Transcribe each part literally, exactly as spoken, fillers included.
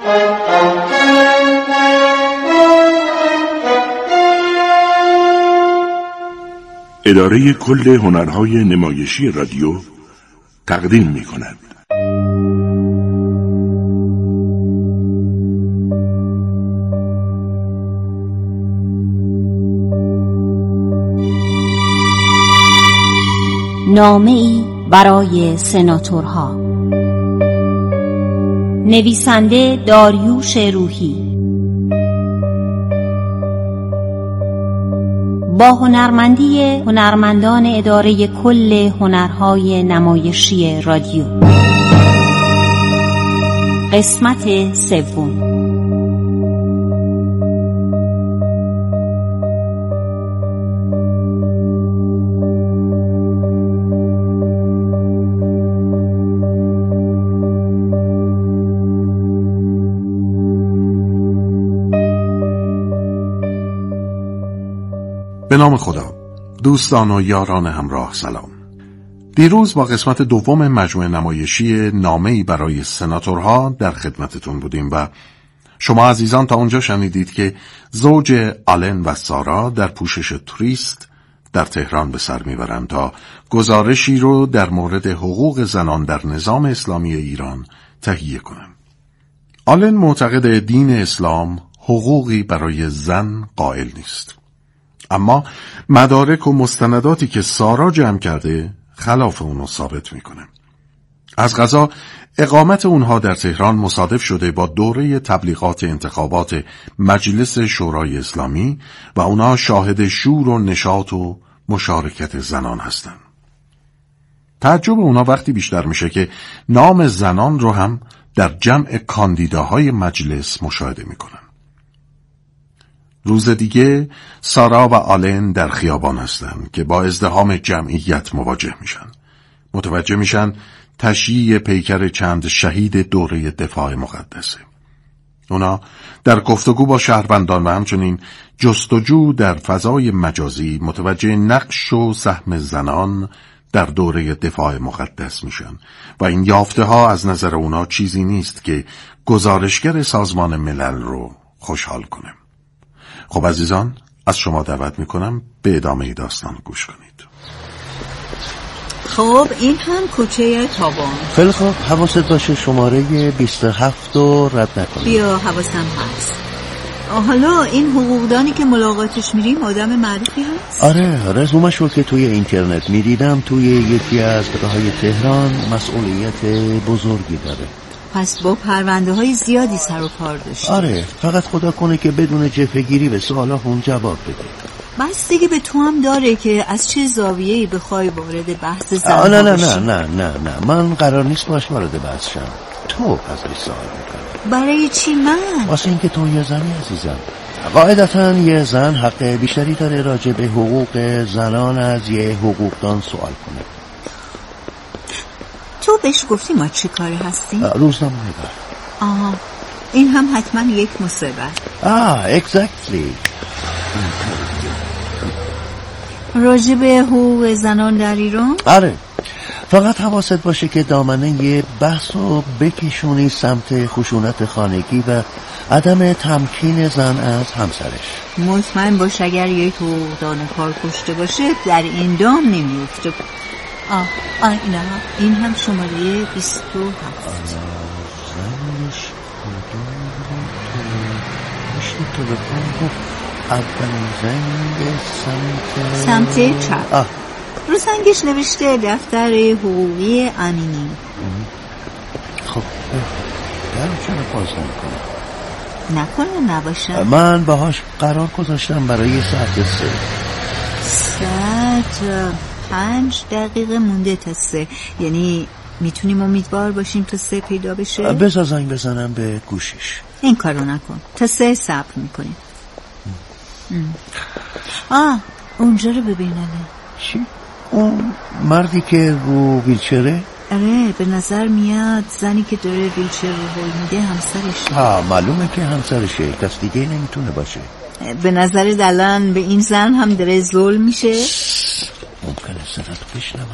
اداره کل هنرهای نمایشی رادیو تقدیم می کند. نامه‌ای برای سناتورها. نویسنده داریوش روحی، با هنرمندی هنرمندان اداره کل هنرهای نمایشی رادیو. قسمت سوم. به نام خدا. دوستان و یاران همراه سلام. دیروز با قسمت دوم مجموعه نمایشی نامه‌ای برای سناتورها در خدمتتون بودیم و شما عزیزان تا اونجا شنیدید که زوج آلن و سارا در پوشش توریست در تهران به سر میبرند تا گزارشی رو در مورد حقوق زنان در نظام اسلامی ایران تهیه کنند. آلن معتقد دین اسلام حقوقی برای زن قائل نیست، اما مدارک و مستنداتی که سارا جمع کرده خلاف اونو ثابت میکنه. از قضا اقامت اونها در تهران مصادف شده با دوره تبلیغات انتخابات مجلس شورای اسلامی و اونها شاهد شور و نشاط و مشارکت زنان هستند. تعجب اونها وقتی بیشتر میشه که نام زنان رو هم در جمع کاندیداهای مجلس مشاهده میکنن. روز دیگه سارا و آلن در خیابان هستن که با ازدحام جمعیت مواجه میشن. متوجه میشن تشییع پیکر چند شهید دوره دفاع مقدسه. اونا در گفتگو با شهروندان و همچنین جستجو در فضای مجازی متوجه نقش و سهم زنان در دوره دفاع مقدس میشن و این یافته ها از نظر اونا چیزی نیست که گزارشگر سازمان ملل رو خوشحال کنه. خب عزیزان، از شما دعوت میکنم به ادامه داستان گوش کنید. خب این هم کوچه تابان. خیلی خوب، حواست باشه شماره بیست و هفت رو رد نکنید. بیا حواسم هست. حالا این حقوقدانی که ملاقاتش میریم آدم معروفی هست؟ آره، رزومش رو که توی اینترنت میدیدم توی یکی از راههای تهران مسئولیت بزرگی داره. پس با پرونده های زیادی سر و کار داشته. آره، فقط خدا کنه که بدون جبهه‌گیری به سوالا هم جواب بده. بس دیگه به تو هم داره که از چه زاویه‌ای بخوای وارد بحث زن نه نه نه نه نه نه من قرار نیست باش وارد بحث شم. تو ازش سوال میکنی. برای چی من؟ واسه اینکه تو یه زنی عزیزم. قاعدتاً یه زن حق بیشتری داره راجع به حقوق زنان از یه حقوقدان سوال کنه. تو بهش گفتی ما چی کاری هستیم؟ روزنامه نگار. آها، این هم حتما یک مصیبت. آه اگزکتلی. راجع به حقوق زنان در ایران؟ آره، فقط حواست باشه که دامنه یه بحث رو بکشونی سمت خشونت خانگی و عدم تمکین زن از همسرش. مطمئن باش اگر یک حقوقدان کار کشته باشه در این دام نمیفته. آه آه اینا این هم شماره بیست و هفت. زنش میشه تلفن گفت اولین زنگ سمت سمت چپ. آه. رو سنگش نوشته دفتر حقوقی امینی. خب درم چرا باز نمیکنه؟ نکنه نباشه. من باهاش قرار گذاشتم برای ساعت سه. ساعت پنج دقیقه مونده تا سه، یعنی میتونیم امیدوار باشیم تا سه پیدا بشه؟ بذار زنگ بزنم به گوشیش. این کارو نکن، تا سه صبر میکنیم. آه اونجا رو ببیننه. چی؟ اون مردی که رو ویلچره؟ آره، به نظر میاد زنی که داره ویلچر رو هل میده همسرشه. ها معلومه که همسرشه، کس دیگه نمیتونه باشه. به نظر دلن به این زن هم داره ظلم میشه. ممکنه صدات بشنوم.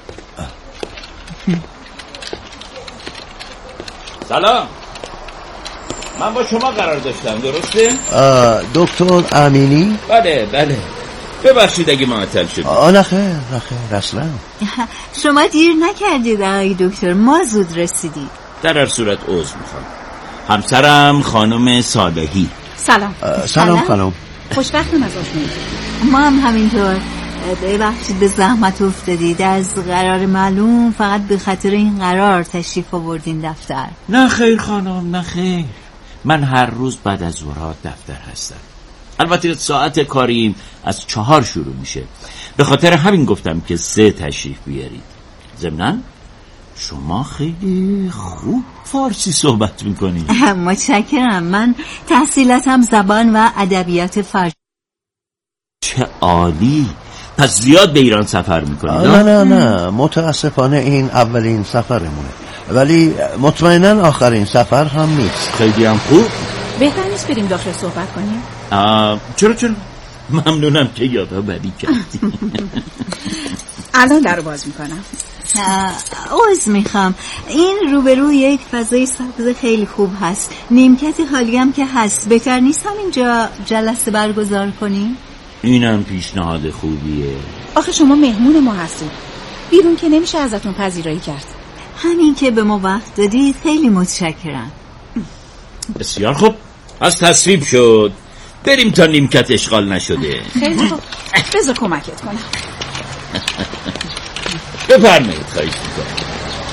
سلام. من با شما قرار داشتم، درسته؟ دکتر امینی؟ بله بله، ببخشید اگه معطل شد. آه نه خیر نه خیر اصلا. شما دیر نکردید آقای دکتر، ما زود رسیدید. در هر صورت عذر میخوام. همسرم خانم صالحی. سلام. سلام خانم. خوشبختم از آشنایی. ما هم همینطور. ببخشید به زحمت افتادید، از قرار معلوم فقط به خاطر این قرار تشریف آوردین دفتر. نه خیر خانم، نه خیر، من هر روز بعد از ظهر دفتر هستم. البته ساعت کاریم از چهار شروع میشه، به خاطر همین گفتم که سه تشریف بیارید. ضمناً شما خیلی خوب فارسی صحبت میکنید. متشکرم. من تحصیلاتم زبان و ادبیات فارسی. چه عالی. پس زیاد به ایران سفر میکنید؟ نه نه نه، متاسفانه این اولین سفرمونه، ولی مطمئناً آخرین سفر هم نیست. خیلی هم خوب. بهتر نیست بریم داخل صحبت کنیم؟ آه چرا چرا؟ ممنونم که یادا بدی کردی. الان در رو باز میکنم. عذر میخوام، این روبرو یک فضای سبز خیلی خوب هست، نیمکت خالی هم که هست. بهتر نیست همینجا جلسه برگزار کنیم؟ اینم پیشنهاد خوبیه. آخه شما مهمون ما هستید، بیرون که نمیشه ازتون پذیرایی کرد. همین که به ما وقت دادید خیلی متشکرم. بسیار خوب، از تصویب شد. بریم تا نیمکت اشغال نشده. خیلی خوب، بذار کمکت کنم. بفرمایید. خواهش میکنم،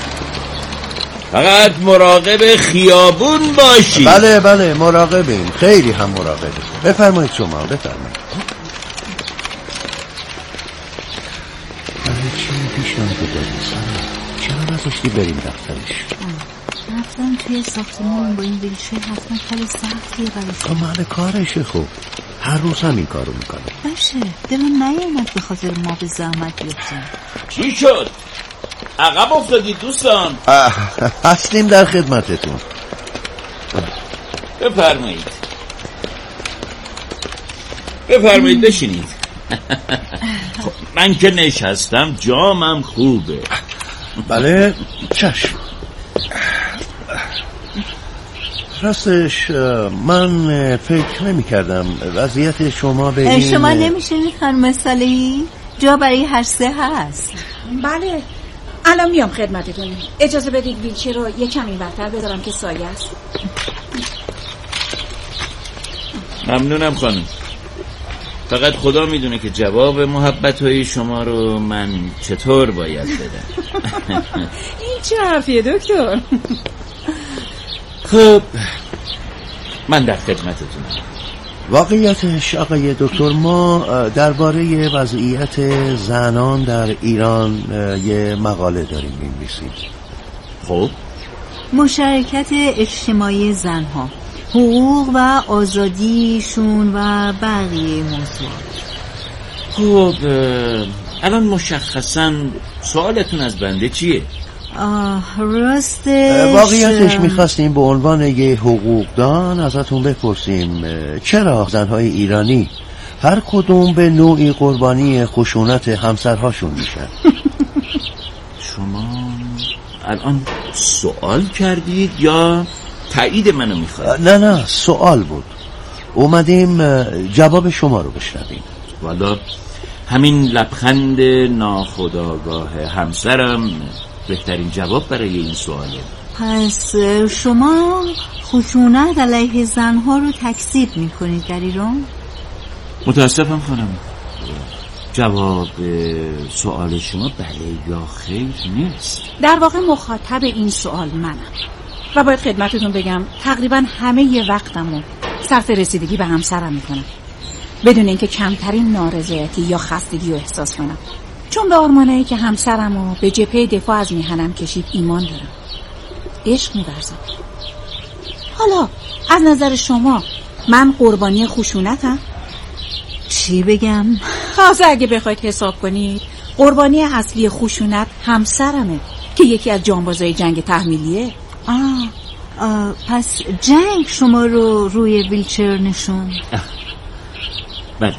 فقط مراقب خیابون باشید. بله بله مراقبیم، خیلی هم مراقبیم. بفرمایید شما، بفرمایید. چی پیشنهاد دادی سارا؟ چرا نذاشتی بریم دفترش؟ رفتن توی ساختمان با این ویلچر حتما خیلی سختیه برای شما. مال کارشه. خوب هر روز هم این کارو میکنه. باشه، دلم نیامد به خاطر ما به زحمت بیفتیم. چی شد؟ عقب افتادید دوستان؟ هستیم در خدمتتون. بفرمایید بفرمایید بشینید. خب من که نشستم جامم خوبه. بله چشم. راستش من فکر نمی کردم وضعیت شما به این... شما نمیشینید خانم صالحی؟ جا برای هر سه هست. بله الان میام خدمتتون. اجازه بدید ویلچر رو یکم این برتر بذارم که سایه است. ممنونم خانم، فقط خدا میدونه که جواب محبت‌های شما رو من چطور باید بدم. این چه حرفیه دکتر؟ خب من در خدمتتونم. واقعیتش آقای دکتر، ما درباره وضعیت زنان در ایران یه مقاله داریم می‌نویسیم. خب مشارکت اجتماعی زنها، حقوق و آزادیشون و بقیه موضوعات. خب الان مشخصاً سوالتون از بنده چیه؟ آه راستش واقعیتش میخواستیم به عنوان یه حقوقدان ازتون بپرسیم چرا زنهای ایرانی هر کدوم به نوعی قربانی خشونت همسرهاشون میشن. شما الان سوال کردید یا تایید منو میخواید؟ نه نه سوال بود، اومدیم جواب شما رو بشنویم. والا همین لبخند ناخودآگاه همسرم بهترین جواب برای این سواله. پس شما خشونت علیه زنها رو تکذیب میکنید در ایران؟ متاسفم خانم، جواب سوال شما بله یا خیر نیست. در واقع مخاطب این سوال منم و باید خدمتتون بگم تقریبا همه ی وقتمو صرف رسیدگی به همسرم میکنم بدون اینکه کمترین نارضایتی یا خستگی رو احساس کنم، چون به آرمانایی که همسرمو به جبهه دفاع از میهنم کشید ایمان دارم، عشق می‌ورزم. حالا از نظر شما من قربانی خشونتم؟ چی بگم؟ خاصه اگه بخواید حساب کنید قربانی اصلی خشونت همسرمه که یکی از جانبازای جنگ تحمیلیه. آه, آه پس جنگ شما رو روی ویلچر نشون؟ بله،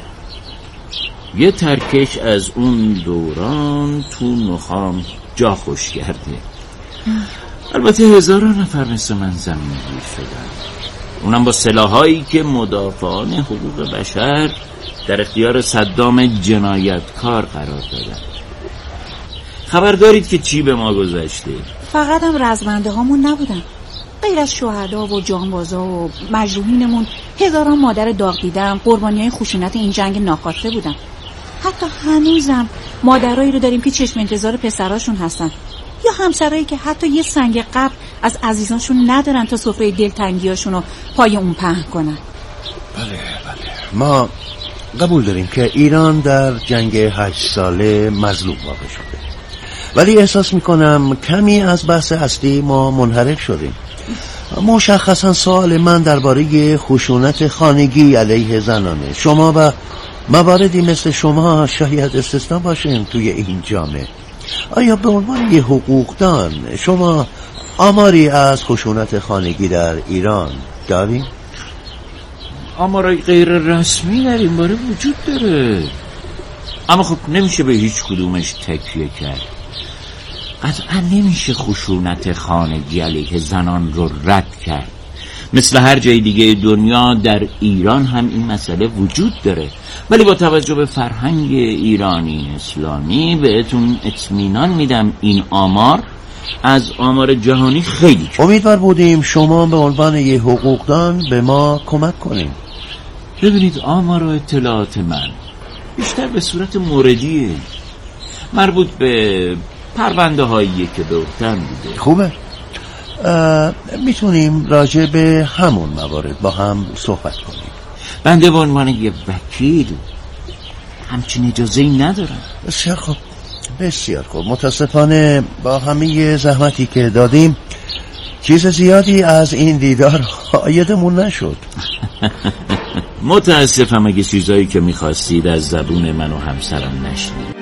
یه ترکش از اون دوران تو نخام جا خوش کرده. البته هزاران نفر مثل من زمین گیر شدن. اونم با سلاحایی که مدافعان حقوق بشر در اختیار صدام جنایتکار قرار دادن. خبر دارید که چی به ما گذشته؟ فقط هم رزمنده هامون نبودن، غیر از شهدا و جانبازا و مجروحینمون هزاران مادر داغ دیدم قربانیای خشونت این جنگ ناخواسته بودن. حتی هنوزم مادرایی رو داریم که چشم انتظار پسراشون هستن، یا همسرایی که حتی یه سنگ قبر از عزیزانشون ندارن تا سفره دلتنگیاشون رو پای اون پهن کنن. بله بله، ما قبول داریم که ایران در جنگ هشت ساله مظلوم واقع شده، ولی احساس میکنم کمی از بحث اصلی ما منحرف شدیم. مشخصا سوال من درباره خشونت خانگی علیه زنانه. شما و مواردی مثل شما شاید استثنا باشین توی این جامعه. آیا به عنوان یه حقوقدان شما آماری از خشونت خانگی در ایران دارین؟ آمارای غیر رسمی در این باره وجود داره، اما خب نمیشه به هیچ کدومش تکیه کرد. قطعا نمیشه خشونت خانگی علیه زنان رو رد کرد. مثل هر جای دیگه دنیا در ایران هم این مسئله وجود داره، ولی با توجه به فرهنگ ایرانی اسلامی بهتون اطمینان میدم این آمار از آمار جهانی خیلی کم. امیدوار بودیم شما به عنوان یه حقوقدان به ما کمک کنیم. ببینید، آمار و اطلاعات من بیشتر به صورت موردیه، مربوط به پرونده هایی که به عهده‌ام بوده. خوبه، میتونیم راجع به همون موارد با هم صحبت کنیم. بنده به عنوان یه وکیل همچین اجازه‌ای ندارم. بسیار خوب، بسیار خوب. متاسفانه با همه زحمتی که دادیم چیز زیادی از این دیدار عایدمون نشد. متاسفم اگه چیزایی که میخواستید از زبون من و همسرم نشنید.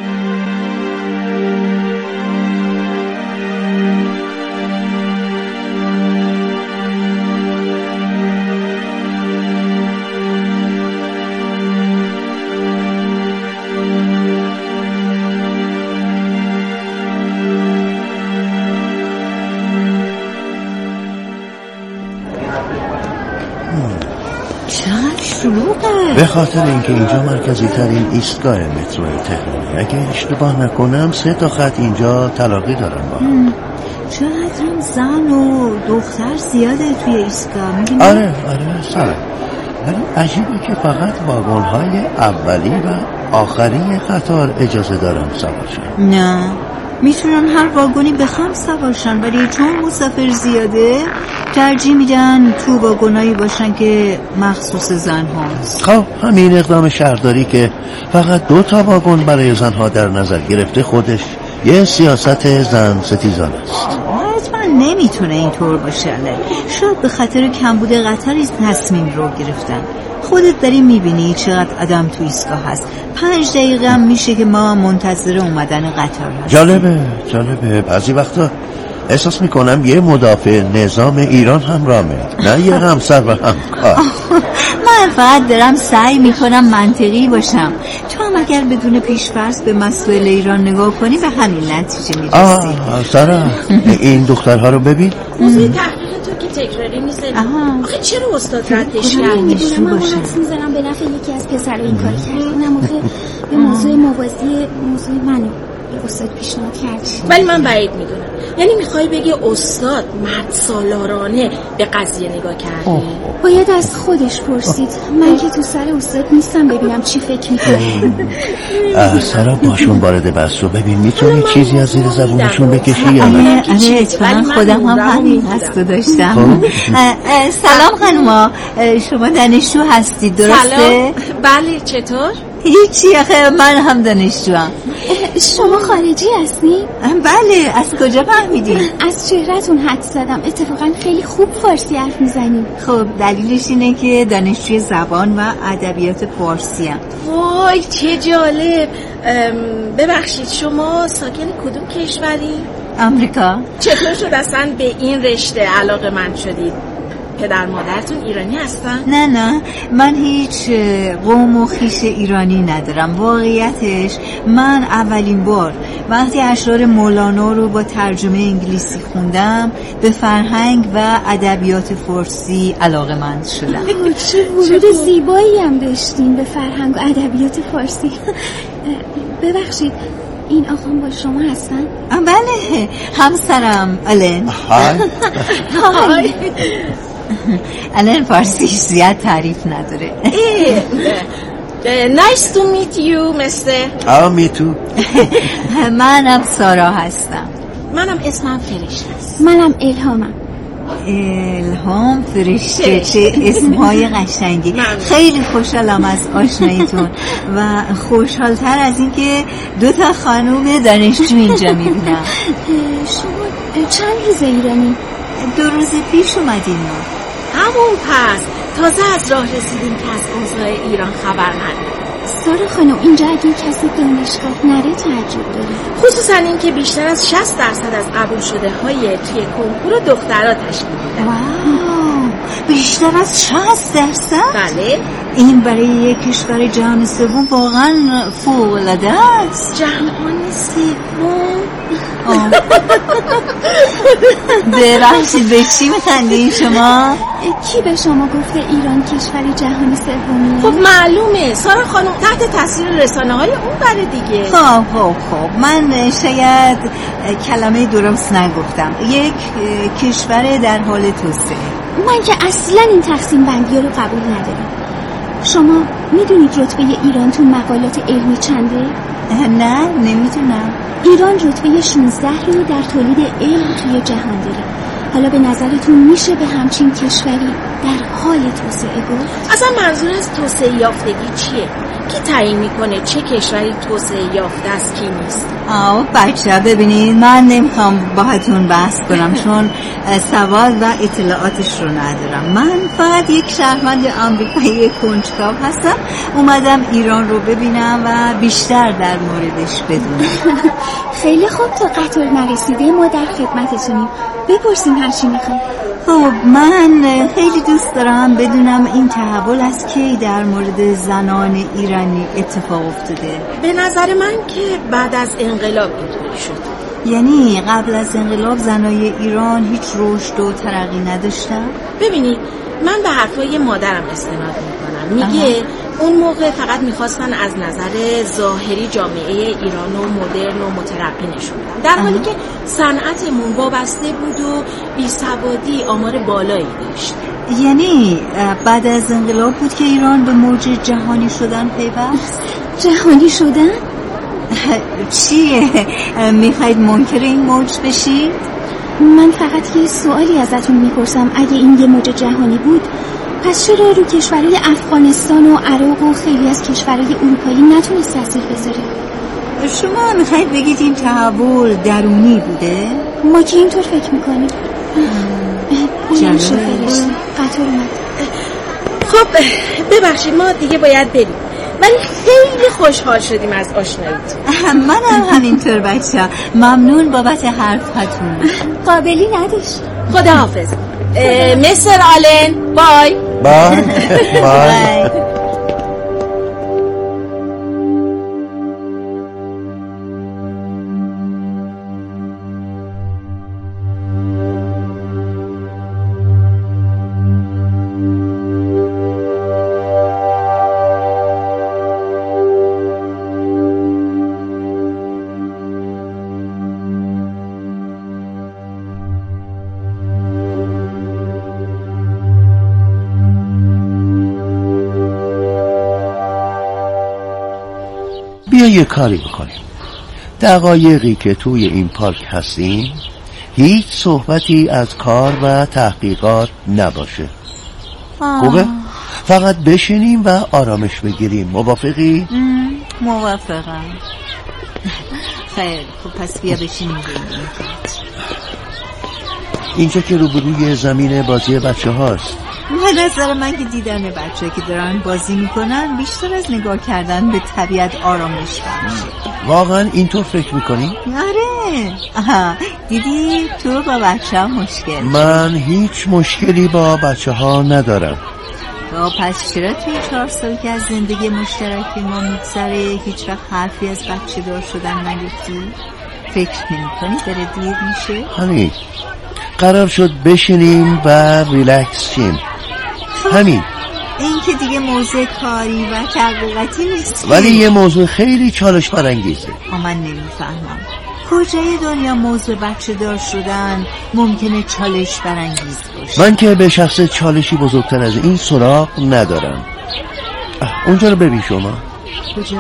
به خاطر اینکه اینجا مرکزی ترین ایستگاه مترو تهرانه. اگه اشتباه نکنم سه تا خط اینجا تلاقی دارن با هم. چقدر هم زن و دختر زیاده توی ایستگاه، میبینی؟ آره آره سر. ولی عجیبه که فقط واگن‌های اولی و آخری قطار اجازه دارن سوارشن. نه، میتونن هر واگنی بخوام سوارشن، ولی چون مسافر زیاده ترجیح میدن تو واگنایی باشن که مخصوص زن هاست. خب همین اقدام شهرداری که فقط دو تا واگن برای زنها در نظر گرفته خودش یه سیاست زن ستیزانه است. حتما نمیتونه اینطور باشه. شاید به خاطر کمبود قطار این تصمیم رو گرفتن. خودت داری میبینی چقدر آدم تو ایستگاه هست. پنج دقیقه هم میشه که ما منتظر اومدن قطار هستیم. جالبه جالبه بعضی وقتا احساس میکنم یه مدافع نظام ایران هم رامه، نه یه همسر و همکار. من فقط دارم سعی میکنم منطقی باشم. تو هم اگر بدون پیش‌فرض به مسائل ایران نگاه کنی به همین نتیجه میرسی. آه سارا، این دخترها رو ببین. موضوع تحقیق تو که تکراری نیست. آخه چرا استاد ردش کرد؟ میدونم من حدس میزنم به نفع یکی از پسرها این کار کرد. اونم آخه به موضوع موازی موضوع منو استاد پیشنهاد کرد. ولی من بعید میدونم. یعنی میخوای بگی استاد مرد سالارانه به قضیه نگاه کرده؟ باید از خودش پرسید. من که تو سر استاد نیستم ببینم چی فکر میکنه. سارا باشون وارد بحث رو ببین، میتونی چیزی از زیر زبونشون بکشی یا نه؟ آره اتفاقا خودم هم همین حسو داشتم. سلام خانوما، شما دانشجو هستید درسته؟ سلام. بله، چطور؟ هیچی، آخه من هم دانشجوام. شما خارجی هستی؟ بله. از کجا فهمیدین؟ از چهرهتون حدس زدم. اتفاقا خیلی خوب فارسی حرف میزنید. خب دلیلش اینه که دانشجوی زبان و ادبیات فارسی ام. وای چه جالب. ببخشید شما ساکن کدوم کشوری؟ آمریکا. چطور شد اصلا به این رشته علاقه من شدید؟ پدر مادرتون ایرانی هستن؟ نه نه، من هیچ قوم و خویش ایرانی ندارم. واقعیتش من اولین بار وقتی اشعار مولانا رو با ترجمه انگلیسی خوندم به فرهنگ و ادبیات فارسی علاقه‌مند شدم. چه ورود زیبایی هم داشتین به فرهنگ و ادبیات فارسی. ببخشید این آقام با شما هستن؟ بله، همسرم آلن. های آلن فارسی زیاد تعریف نداره. Nice to meet you, mister. آه می تو. منم سارا هستم. منم اسمم فرشته است. منم الهامم. الهام، فرشته، چه اسمهای قشنگی. خیلی خوشحالم از آشناییتون و خوشحالتر از این که دو تا خانوم دانشجو اینجا میبینم. شما چند روز ایرانی؟ دو روز پیش اومدیم ما. همون پس تازه از راه رسیدیم که از اوضاع ایران خبر نداریم. سارا خانم اینجا اگه کسی دانشگاه نره تعجب داره، خصوصا این که بیشتر از شصت درصد از قبول شده های توی کنکور دخترها تشکیل میدن. واو، بیشتر از شصت درصد؟ بله. این برای یک کشور جهان سوم واقعا فوق‌العاده است. جهان سوم؟ ببخشید به چی میخندین شما؟ کی به شما گفته ایران کشور جهان سومیه؟ خب معلومه سارا خانم، تحت تاثیر رسانه های اون بره دیگه. خب خب خب من شاید کلمه درست نگفتم. یک کشور در حال توسعه. من که اصلا این تقسیم بندی رو قبول ندارم. شما میدونید رتبه ایران تو مقالات علمی چنده؟ نه نمیدونم. ایران رتبه شانزده رو در تولید علم توی جهان داره. حالا به نظرتون میشه به همچین کشوری در حال توسعه گفت؟ اصلا منظور از توسعه یافتگی چیه؟ کی تعیین میکنه چه کشوری توسعه یافته است کی نیست؟ آه بچه ببینید، من نمیخوام باهاتون بحث کنم چون سواد و اطلاعاتش رو ندارم. من فقط یک شهروند آمریکایی کنجکاو هستم، اومدم ایران رو ببینم و بیشتر در موردش بدونم. خیلی خوب، تا قطار نرسیده ما در خدمتتونیم. بپرسیم هر چی میخوام. خب من خیلی دوست دارم بدونم این تحول از کی در مورد زنان ایرانی اتفاق افتاده. به نظر من که بعد از انقلاب اینطوری شد. یعنی قبل از انقلاب زنای ایران هیچ رشد و ترقی نداشتن؟ ببینید من به حرفای مادرم استناد میکنم. میگه آها. اون موقع فقط میخواستن از نظر ظاهری جامعه ایران و مدرن و مترقی نشون بدن، در حالی که صنعتمون وابسته بود و بیسوادی آمار بالایی داشت. یعنی بعد از انقلاب بود که ایران به موج جهانی شدن پیوست؟ جهانی شدن؟ چیه؟ میخواید منکر این موج بشید؟ من فقط یه سوالی ازتون میپرسم. اگه این یه موج جهانی بود پس چرا رو کشورهای افغانستان و عراق و خیلی از کشورهای اروپایی نتونست تاثیر بذاره؟ شما میخواید بگید این تحول درونی بوده؟ ما که اینطور فکر میکنیم. بلند شو فرشته، قطار اومد. خب ببخشید ما دیگه باید بریم، ولی خیلی خوشحال شدیم از آشناییتون. منم همینطور بچه، ممنون بابت حرفتون. قابلی نداشت. خدا حافظ. مستر آلن، بای بای بای. بیا یه کاری بکنیم. دقایقی که توی این پارک هستیم هیچ صحبتی از کار و تحقیقات نباشه. آه. خوبه؟ فقط بشینیم و آرامش بگیریم. موافقی؟ موافقم. خیر خب پس بیا بشینیم بگیریم. اینجا که روبروی زمین بازی بچه هاست. به نظر من که دیدن بچه که دارن بازی میکنن بیشتر از نگاه کردن به طبیعت آرامش بخشه. واقعا اینطور فکر میکنی؟ آره. آها دیدی تو با بچه ها مشکل؟ من هیچ مشکلی با بچه ها ندارم. با پس چرا توی چهار سال که از زندگی مشترک ما میگذره هیچ وقت حرفی از بچه دار شدن نگفتی؟ فکر نمی کنی داره دیر میشه؟ همین قرار شد بشینیم و ریلکس شیم. همین این که دیگه موضوع کاری و تحقیقاتی نیست، ولی یه موضوع خیلی چالش برانگیزه. من نمیفهمم کجای دنیا موضوع بچه دار شدن ممکنه چالش برانگیز باشه؟ من که به شخص چالشی بزرگتر از این سراغ ندارم. اونجا رو ببین شما. کجا؟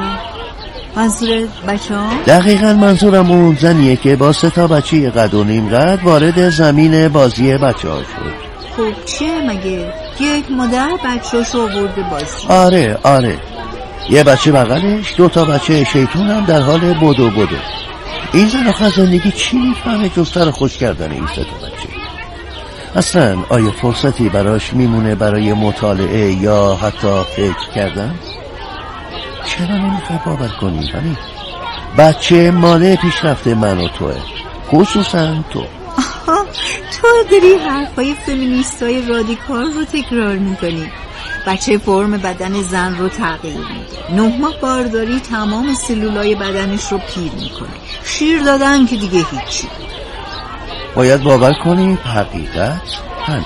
منظور بچه ها؟ دقیقا منظورم اون زنیه که با سه تا بچه قد و نیم قد وارد زمین بازی بچه ها شد. خب چیه مگه؟ یک مادر بچه‌شو آورده بازی. آره آره یه بچه بغلش، دو تا بچه شیطون هم در حال بدو بدو. این زن آخر زندگی چی میفهمه جز سر خوش کردن این سه تا بچه؟ اصلا آیا فرصتی براش میمونه برای مطالعه یا حتی فکر کردن؟ چرا نمیخوای باور کنی همین؟ بچه مانع پیشرفت من و توه، خصوصا تو. آها تو داری حرفای فمینیستای رادیکال رو تکرار میکنی. بچه فرم بدن زن رو تغییر میده، نه ماه بارداری تمام سلولای بدنش رو پیر میکنه، شیر دادن که دیگه هیچی. باید باور کنی حقیقت همین.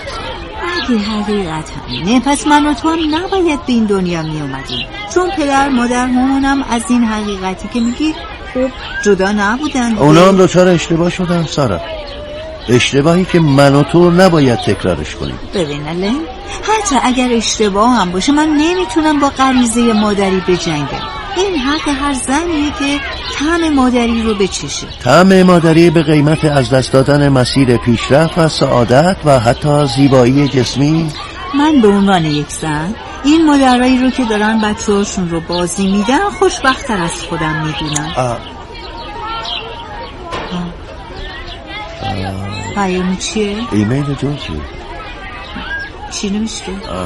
اگه حقیقت همینه پس من و تو هم نباید به این دنیا می اومدیم، چون پدر مادر همونم از این حقیقتی که میگی خب جدا نبودن. اونا هم دوچار اشتباه شدن سارا، اشتباهی که من و تو نباید تکرارش کنیم. ببین الان حتی اگر اشتباه هم باشه من نمیتونم با غریزه مادری بجنگم. این حق هر زنیه که طعم مادری رو بچشه. طعم مادری به قیمت از دست دادن مسیر پیشرفت و سعادت و حتی زیبایی جسمی. من به عنوان یک زن این مادرایی رو که دارن بچه هاشون رو بازی میدن خوشبخت‌تر از خودم میدونم. پیام چیه؟ ایمیل جورجی. چی نمیشه؟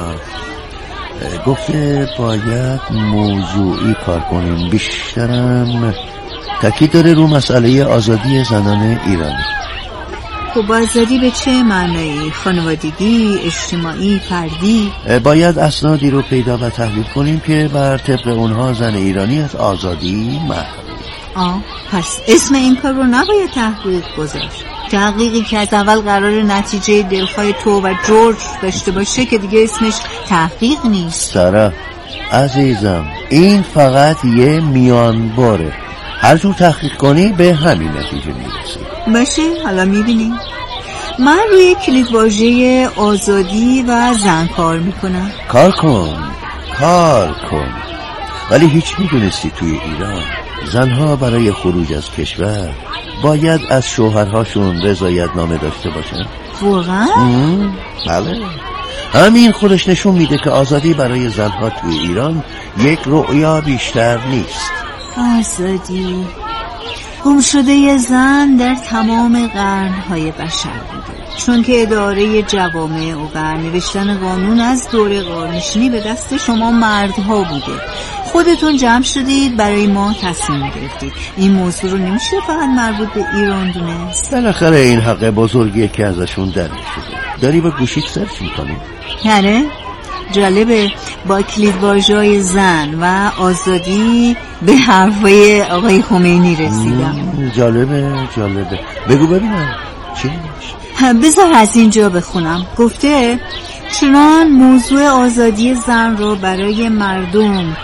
گفته باید موضوعی کار کنیم، بیشترم تاکید داره رو مسئله آزادی زنان ایرانی. خب آزادی به چه معنی؟ خانوادگی، اجتماعی، فردی؟ باید اسنادی رو پیدا و تحلیل کنیم که بر طبق اونها زن ایرانی از آزادی محروم. آه پس اسم این کار رو نباید تحقیق گذاشت. تحقیقی که از اول قرار نتیجه دلخواه تو و جورج داشته باشه که دیگه اسمش تحقیق نیست. سارا عزیزم این فقط یه میان باره، هر جور تحقیق کنی به همین نتیجه میرسی. باشه حالا میبینیم. من روی کلید واژه آزادی و زن کار میکنم. کار کن کار کن ولی هیچ میدونستی توی ایران زنها برای خروج از کشور باید از شوهرهاشون رضایت نامه داشته باشن؟ واقعا؟ بله همین خودش نشون میده که آزادی برای زنها توی ایران یک رؤیا بیشتر نیست. آزادی گم شده زن در تمام قرنهای بشر بوده، چون که اداره جوامع و نوشتن قانون از دوره غارنشینی به دست شما مردها بوده. خودتون جمع شدید برای ما تصمیم گرفتید. این موضوع رو نمیشه فقط مربوط به ایران دونست. بالاخره این حق بزرگیه که ازشون در شده. داری با گوشیت سرچ میکنی؟ آره جالبه، با کلیدواژه‌های زن و آزادی به حرفای آقای خمینی رسیدم. جالبه جالبه بگو ببینم چی؟ بذار از اینجا بخونم. گفته چنان موضوع آزادی زن رو برای مردم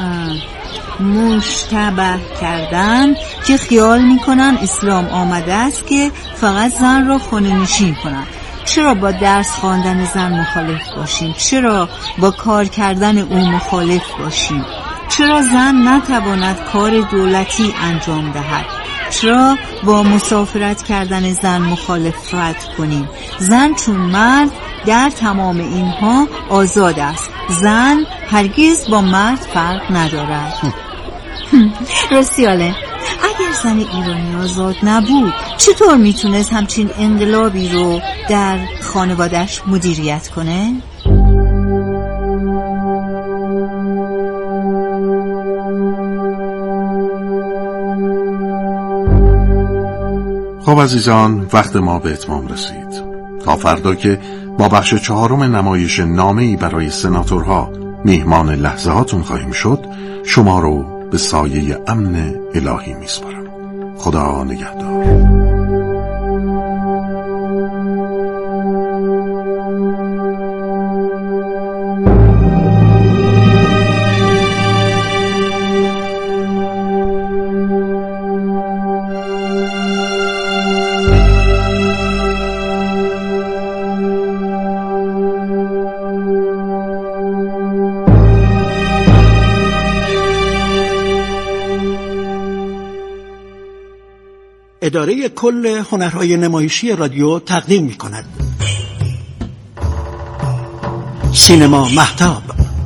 مشتبه کردن که خیال میکنن اسلام آمده است که فقط زن رو خانه نشین کنن. چرا با درس خواندن زن مخالف باشیم؟ چرا با کار کردن او مخالف باشیم؟ چرا زن نتواند کار دولتی انجام دهد؟ چرا با مسافرت کردن زن مخالفت کنیم؟ زن چون مرد در تمام اینها آزاد است. زن هرگز با مرد فرق ندارد. راسیاله اگر زن ایرانی آزاد نبود چطور میتونست همچین انقلابی رو در خانواده‌اش مدیریت کنه؟ خب عزیزان، وقت ما به اتمام رسید. تا فردا که با بخش چهارم نمایش نامه‌ای برای سناتورها میهمان لحظه هاتون خواهیم شد، شما رو به سایه امن الهی میسپارم. خدا نگهدار. اداره کل هنرهای نمایشی رادیو تقدیم می کند سینما مهتاب.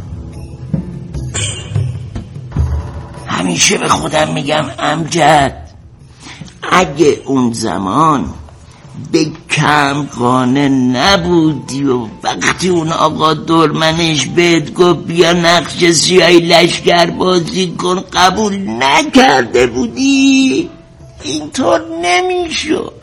همیشه به خودم میگم امجد، اگه اون زمان به کم قانه نبودی و وقتی اون آقا دورمنش بهت گفت بیا نقش سیاهی لشکر بازی کن قبول نکرده بودی، اینطور نمیشد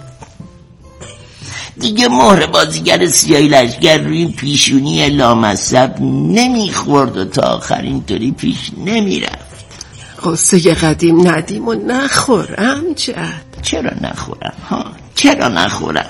دیگه. مهر بازیگر سیاهی لشکر روی این پیشونی لامصب نمیخورد و تا آخر اینطوری پیش نمیرفت. قصه قدیم ندیم و نخور امجد. چرا نخورم ها؟ چرا نخورم؟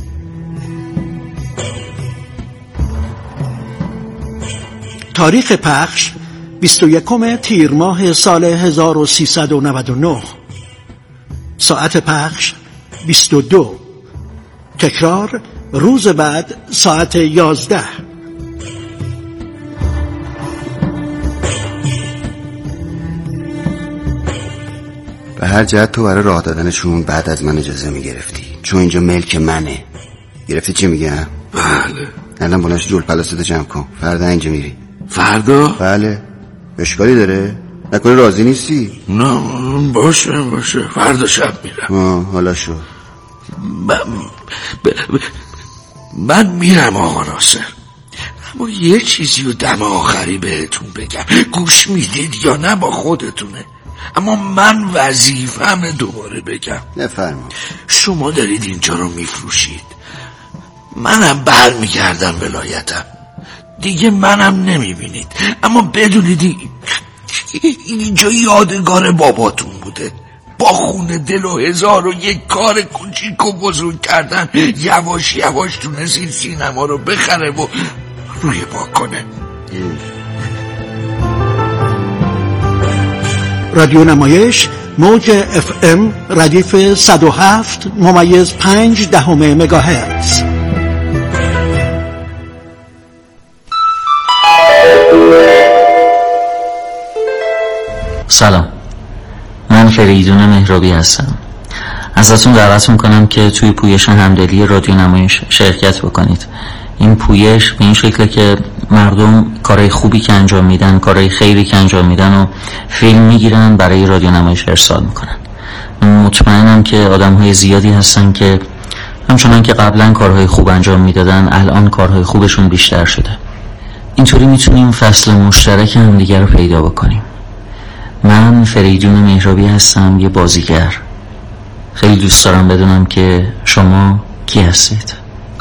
تاریخ پخش بیست و یکم تیر ماه سال هزار و سیصد و نود و نه. ساعت پخش بیست و دو. تکرار روز بعد ساعت یازده. به هر جهت تو برای راه دادنشون بعد از من اجازه میگرفتی، چون اینجا ملک منه. گرفتی چی میگم؟ بله. الان بلنش جول پلاستو جمع کن، فردا اینجا میری. فردا؟ بله. اشکالی داره؟ نکنه راضی نیستی؟ نه باشه باشه، فردا شب میرم. آه حالا شد. من, ب... ب... من میرم آقا ناصر، اما یه چیزی رو دم آخری بهتون بگم، گوش میدید یا نه با خودتونه، اما من وظیفه‌مه دوباره بگم. نفرما. شما دارید اینجا رو میفروشید، منم بر میگردم ولایتم دیگه، منم نمیبینید، اما بدونید اینجا یادگار باباتون بوده، با خون دل و هزار و یک کار کوچیک و بزرگ کردن یواش یواش تونستید سینما رو بخره و روی پا کنه. رادیو نمایش موج اف ام ردیف صد و هفت ممیز پنج دهم مگاهرتز. سلام، من فریدون مهرابی هستم. ازتون دعوت میکنم که توی پویش همدلی رادیو نمایش شرکت بکنید. این پویش به این شکله که مردم کارهای خوبی که انجام میدن، کارهای خیری که انجام میدن و فیلم میگیرن برای رادیو نمایش ارسال میکنن. من مطمئنم که آدمهای زیادی هستن که همچنان که قبلا کارهای خوب انجام میدادن الان کارهای خوبشون بیشتر شده. اینطوری میتونیم فصل مشترک هم دیگر رو پیدا بکنیم. من فریدون مهرابی هستم، یه بازیگر. خیلی دوست دارم بدونم که شما کی هستید.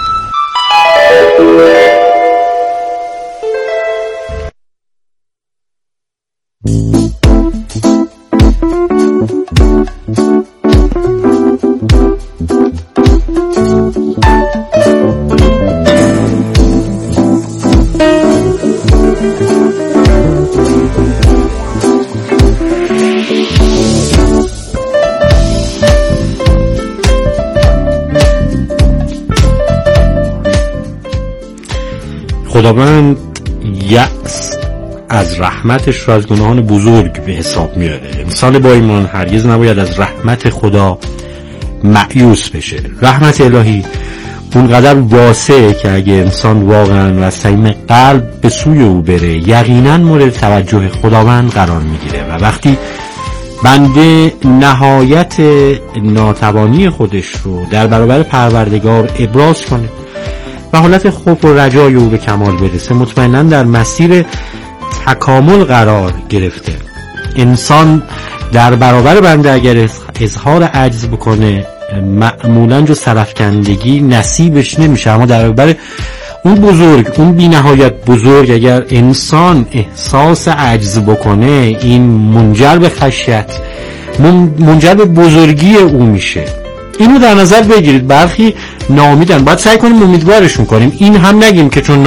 خداوند یأس از رحمتش را از گناهان بزرگ به حساب میاره. انسان با ایمان هرگز نباید از رحمت خدا مایوس بشه. رحمت الهی اونقدر واسعه که اگه انسان واقعا و از صمیم قلب به سوی او بره یقینا مورد توجه خداوند قرار میگیره و وقتی بنده نهایت ناتوانی خودش رو در برابر پروردگار ابراز کنه و حالت خوف و رجای او به کمال برسه، مطمئنا در مسیر تکامل قرار گرفته. انسان در برابر بنده اگر اظهار عجز بکنه معمولا جو سرفکندگی نصیبش نمیشه، اما در برابر اون بزرگ، اون بی نهایت بزرگ، اگر انسان احساس عجز بکنه این منجر به خشیت، منجر به بزرگی او میشه. اینو در نظر بگیرید. برخی ناامیدن، باید سعی کنیم امیدوارشون کنیم. این هم نگیم که چون